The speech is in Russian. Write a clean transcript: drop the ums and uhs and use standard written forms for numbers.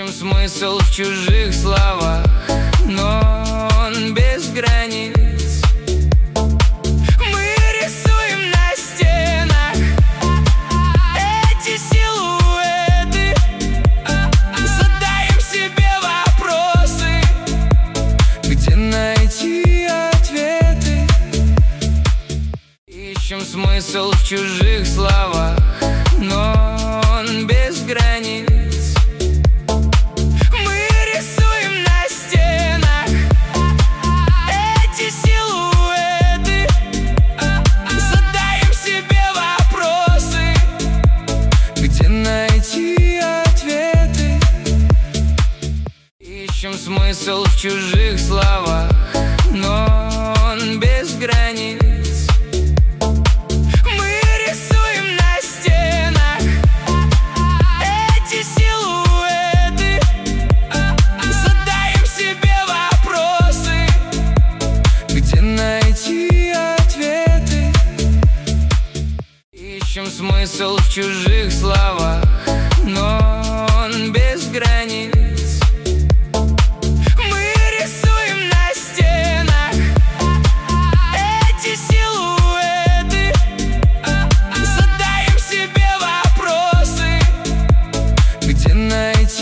Ищем смысл в чужих словах, но он без границ. Мы рисуем на стенах эти силуэты, задаем себе вопросы, где найти ответы. Ищем смысл в чужих словах, но он без границ. Ищем смысл в чужих словах, но он без границ. Мы рисуем на стенах эти силуэты, задаем себе вопросы, где найти ответы. Ищем смысл в чужих словах.